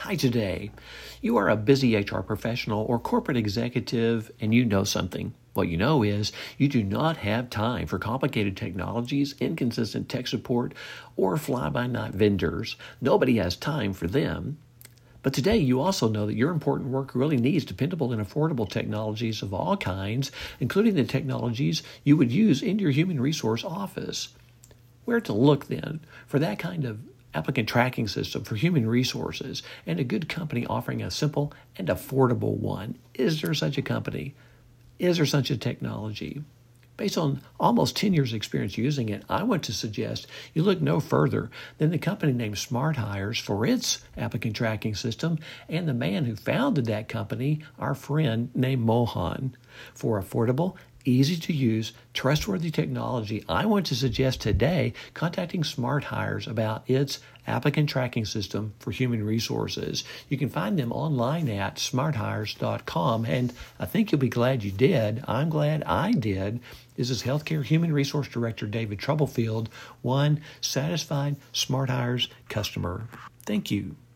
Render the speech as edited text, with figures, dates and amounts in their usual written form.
Hi today. You are a busy HR professional or corporate executive and you know something. What you know is you do not have time for complicated technologies, inconsistent tech support, or fly-by-night vendors. Nobody has time for them. But today you also know that your important work really needs dependable and affordable technologies of all kinds, including the technologies you would use in your human resource office. Where to look then for that kind of applicant tracking system for human resources and a good company offering a simple and affordable one? Is there such a company? Is there such a technology? Based on almost 10 years experience using it, I want to suggest you look no further than the company named SmartHires for its applicant tracking system and the man who founded that company, our friend named Mohan. For affordable, easy to use, trustworthy technology, I want to suggest today contacting SmartHires about its applicant tracking system for human resources. You can find them online at smarthires.com, and I think you'll be glad you did. I'm glad I did. This is Healthcare Human Resource Director David Troublefield, one satisfied SmartHires customer. Thank you.